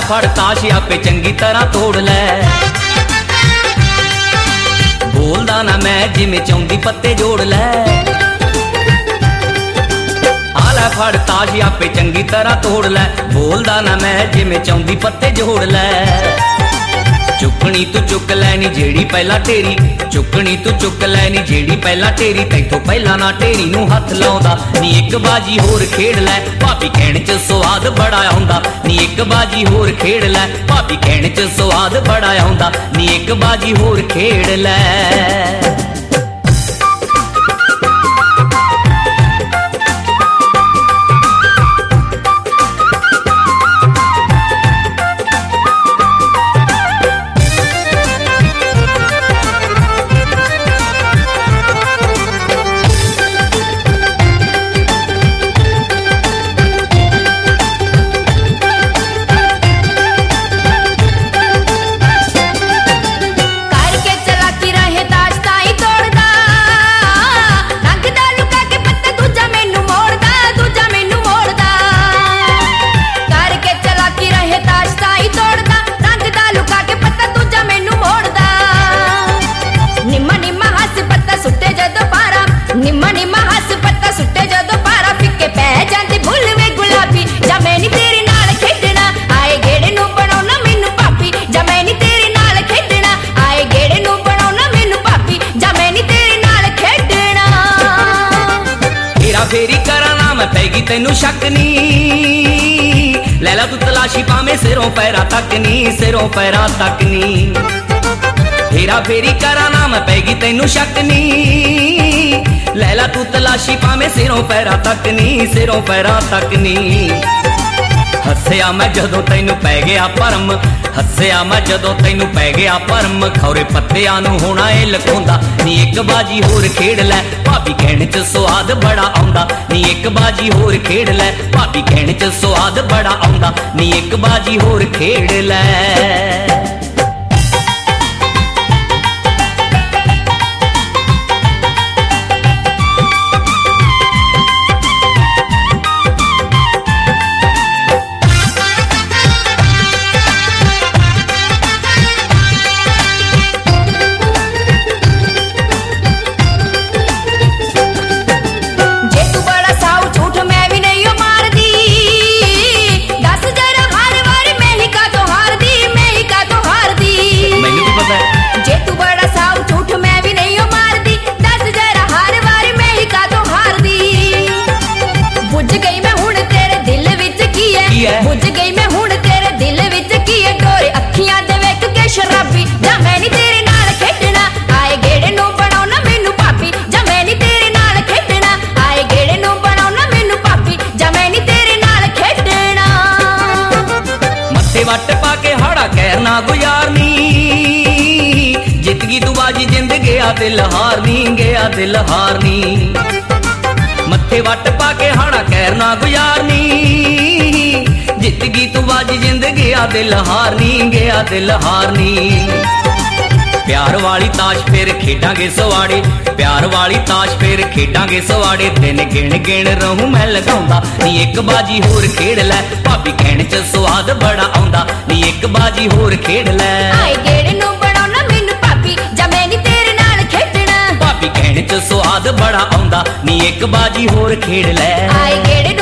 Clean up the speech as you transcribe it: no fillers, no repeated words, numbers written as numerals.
फड़ ताश आपे चंगी तरह तोड़ लै। बोलदा ना मैं जिमें चाहुंदी पत्ते जोड़ लै। आला फड़ ताश आपे चंगी तरह तोड़ लै। बोलदा ना मैं जिमें चाहुंदी पत्ते जोड़ लै। चुकनी तू चुक लैनी जेड़ी पहला टेरी, चुकनी तू चुक लैनी जेड़ी पहला टेरी, तैथों पहला ना टेरी नूं हथ लाउंदा। नी एक बाजी होर खेड़ लै, भाभी कहण च स्वाद बड़ा आउंदा। नी एक बाजी होर खेड़ लै, भाभी कहण च स्वाद बड़ा आउंदा। नी एक बाजी होर खेड़ लै। फेरी करा ना मैं पैगी तैनू शक नी, लैला तू तलाशी पावे सिरों पैरा तक नी, सिरों पैरा तक नी। फेरा फेरी करा ना मैं पैगी तैनू शक नी, लैला तू तलाशी पावे सिरों पैरा तक नी, सिरों पैरा तक नी। हस्या मैं जदों तैनू पै गया भरम, हस्या मैं जदों तैनू पै गया भरम, खौरे पत्तियां नूं होना ए लखोंदा। नी एक बाजी होर खेड़ लै, भाभी कहण च स्वाद बड़ा आउंदा। नी एक बाजी होर खेड़ लै, भाभी कहण च स्वाद बड़ा आउंदा। नी एक बाजी होर खेड़ लै। बुझ गई मैं हुण तेरे दिल विच की है डोरे अखियां दे वेख के शराबी। जा मैं नी तेरे नाल खेडना, आए गेड़े नूं बनाउणा मैनू भाभी। जा मैं नी तेरे नाल खेडना, आए गेड़े नूं बनाउणा मैनू भाभी। जा मैं नी तेरे नाल खेडना। मत्थे वट पा के हाड़ा कहना गुजारनी, जित गई तू बाजी जिंद गया दिल हारनी, गया दिल हारनी। मत्थे वट पा के हाड़ा कहना गुजारनी, जित गई तू बाजी जिंद गया दिल हारनी, गया दिल हारनी। प्यार वाली ताश फिर खेडांगे सवाड़े, प्यार वाली ताश फिर खेडांगे सवाड़े। दिन गिण गिण रहूं मैं लगाउंदा। नी एक बाजी होर खेड़ लै, भाभी कहण च स्वाद बड़ा आउंदा। नी एक बाजी होर खेड़ लै, आए गेड़े नूं बनाउणा मैनू भाभी। जा मैं नी तेरे नाल खेडना, भाभी कहण च स्वाद बड़ा आउंदा। नी एक बाजी होर खेड़ लै, आए गेड़े